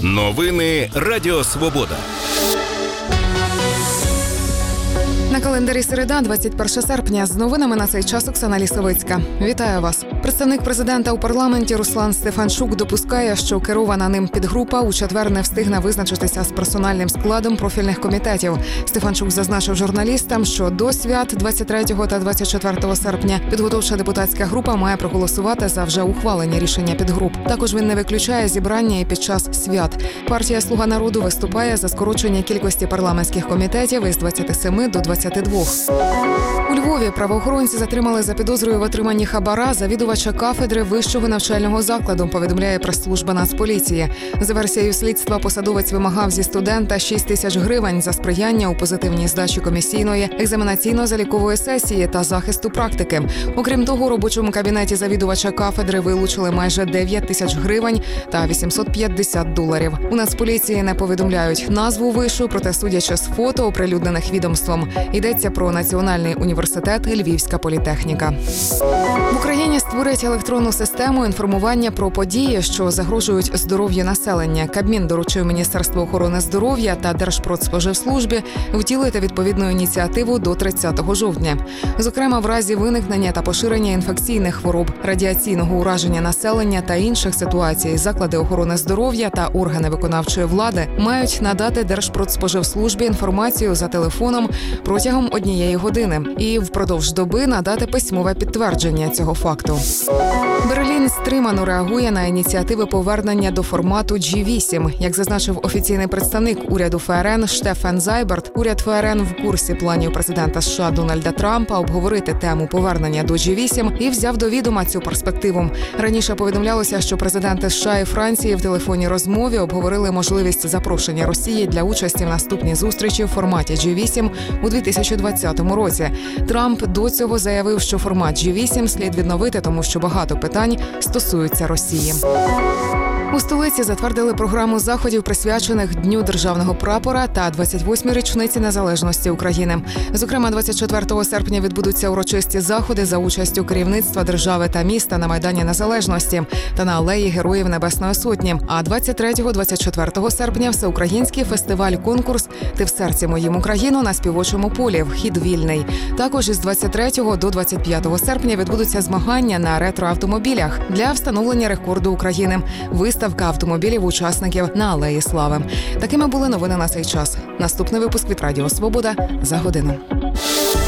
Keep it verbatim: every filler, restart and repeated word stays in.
Новини Радіо Свобода. На календарі середа, двадцять перше серпня. З новинами на цей час Оксана Лісовицька. Вітаю вас. Представник президента у парламенті Руслан Стефанчук допускає, що керована ним підгрупа у четвер не встигне визначитися з персональним складом профільних комітетів. Стефанчук зазначив журналістам, що до свят двадцять третього та двадцять четвертого серпня підготовча депутатська група має проголосувати за вже ухвалені рішення підгруп. Також він не виключає зібрання і під час свят. Партія «Слуга народу» виступає за скорочення кількості парламентських комітетів із двадцяти семи до двадцяти двох. У Львові правоохоронці затримали за підозрою в отриманні хабара завідувача кафедри вищого навчального закладу, повідомляє прес-служба Нацполіції. За версією слідства, посадовець вимагав зі студента шість тисяч гривень за сприяння у позитивній здачі комісійної, екзаменаційно-залікової сесії та захисту практики. Окрім того, у робочому кабінеті завідувача кафедри вилучили майже дев'ять тисяч гривень та вісімсот п'ятдесят доларів. У Нацполіції не повідомляють назву вишу, проте, судячи з фото, оприлюднених відомством, йдеться про Національний університет Львівська політехніка. В Україні створять електронну систему інформування про події, що загрожують здоров'ю населення. Кабмін доручив Міністерству охорони здоров'я та Держпродспоживслужбі втілити відповідну ініціативу до тридцятого жовтня. Зокрема, в разі виникнення та поширення інфекційних хвороб, радіаційного ураження населення та інших ситуацій, заклади охорони здоров'я та органи виконавчої влади мають надати Держпродспоживслужбі інформацію за телефоном протягом однієї години і впродовж доби надати письмове підтвердження цього факту. Берлін стримано реагує на ініціативи повернення до формату джі вісім. Як зазначив офіційний представник уряду ФРН Штефан Зайберт, уряд ФРН в курсі планів президента США Дональда Трампа обговорити тему повернення до джі вісім і взяв до відома цю перспективу. Раніше повідомлялося, що президенти США і Франції в телефонній розмові обговорили можливість запрошення Росії для участі в наступній зустрічі в форматі джі вісім у дві тисячі двадцятому році. Трамп до цього заявив, що формат джі вісім слід відновити, тому що багато питань стосуються Росії. У столиці затвердили програму заходів, присвячених Дню державного прапора та двадцять восьмій річниці незалежності України. Зокрема, двадцять четвертого серпня відбудуться урочисті заходи за участю керівництва держави та міста на Майдані Незалежності та на Алеї Героїв Небесної Сотні. А двадцять третього - двадцять четвертого серпня всеукраїнський фестиваль-конкурс «Ти в серці моїм Україну» на Співочому полі. Вхід вільний. Також із двадцять третього до двадцять п'ятого серпня відбудуться змагання на ретроавтомобілях для встановлення рекорду України. Виставка автомобілів учасників на Алеї Слави. Такими були новини на цей час. Наступний випуск від Радіо Свобода за годину.